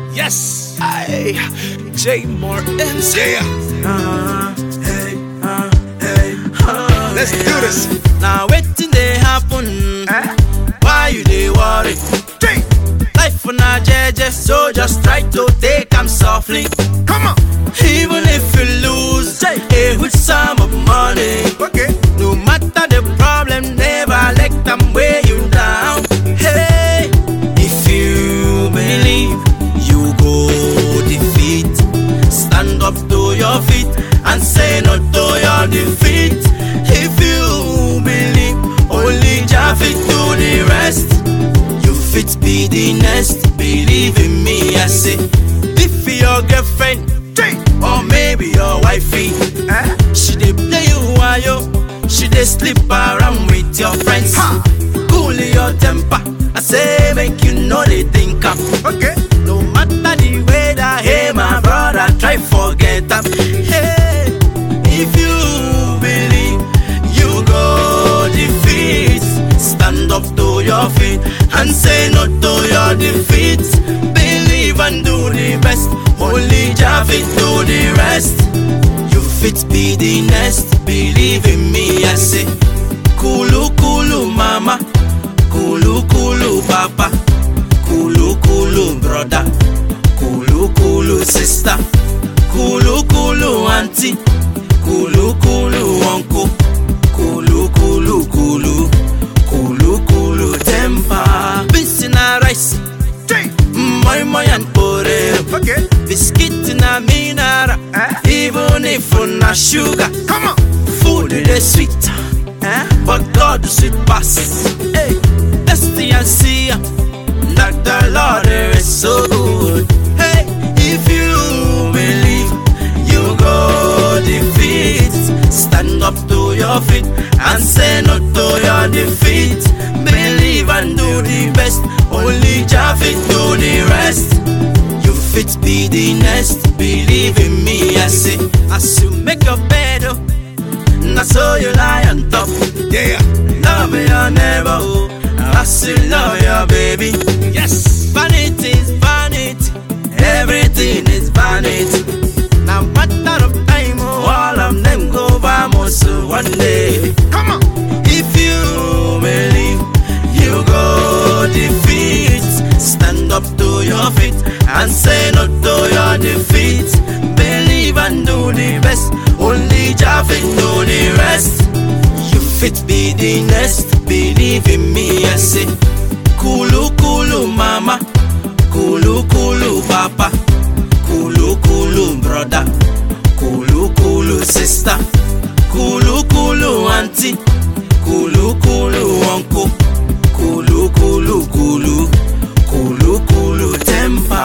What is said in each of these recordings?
Yes. Aye, J Martins. Yeah. Let's do this. Now waiting they happen. Why you they worry? Life for now, JJ, so just try to take them softly. Come on. Even if you lose a huge sum of money, Okay. no matter the problem, never let them weigh you down. Hey, if you believe, you go defeat. Stand up to your feet and say no to your defeat. If you believe, only Jah fit do the rest. You fit be the next. Believe in me, I say. If your girlfriend or maybe your wifey, she dey play you while she dey sleep around with your friends. Cool your temper, I say make you know they think am. Okay. No matter the way that, hey my brother, try forget am. Hey, if you believe, you go defeat. Stand up to your feet and say no to your defeat. Believe and do the best. Only Jah fit do the rest. You fit be the next. Believe in me, I say. Kulu kulu mama, kulu kulu papa, kulu kulu brother, kulu kulu sister, kulu kulu auntie, kulu kulu uncle, kulu kulu kulu, kulu kulu temper. Beans in a rice, moi and poreo. Okay. Biscuit in a minara, even if on a sugar. Come on. Food is sweet, but God is sweet pass. Hey, that's the answer. That the Lord is so good. Hey, if you believe, you go defeat. Stand up to your feet and say no to your defeat. Believe and do the best. Only Jah fit do the rest. You fit be the next. Believe in me, I say. As you make your bed, now so you lie on top. Yeah. Love your neighbor, as you love your baby. Yes. Vanity is vanity, everything is vanity. Now matter of time, all of them go vamos one day. Come on. If you believe, you go defeat. Stand up to your feet and say no to your defeat. Believe and do the best. Only Jah fit do the rest. You fit be the next. Believe in me, I say. Kulu kulu mama, kulu kulu papa, kulu kulu brother, kulu kulu sister, kulu kulu auntie, kulu kulu uncle, kulu kulu kulu, kulu kulu temper.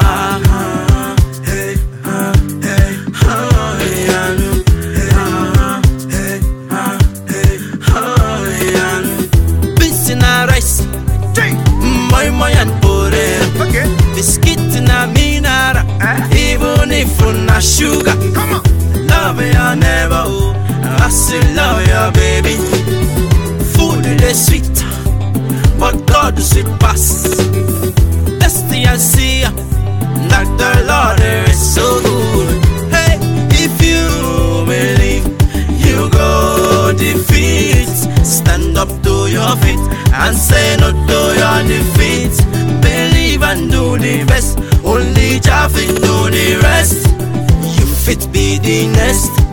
Hey, hey, beans in a rice, moi and poreo. Okay. Biscuit in a minara, even if on a sugar. Come on. Love your neighbor, as you love your baby. Food is sweet, but God is sweet pass. That's the answer. That the Lord is so good. Hey, if you believe, you go defeat. Stand up to your feet and say no to your defeat. Believe and do the best. Only Jah fit do the rest. You fit be the next.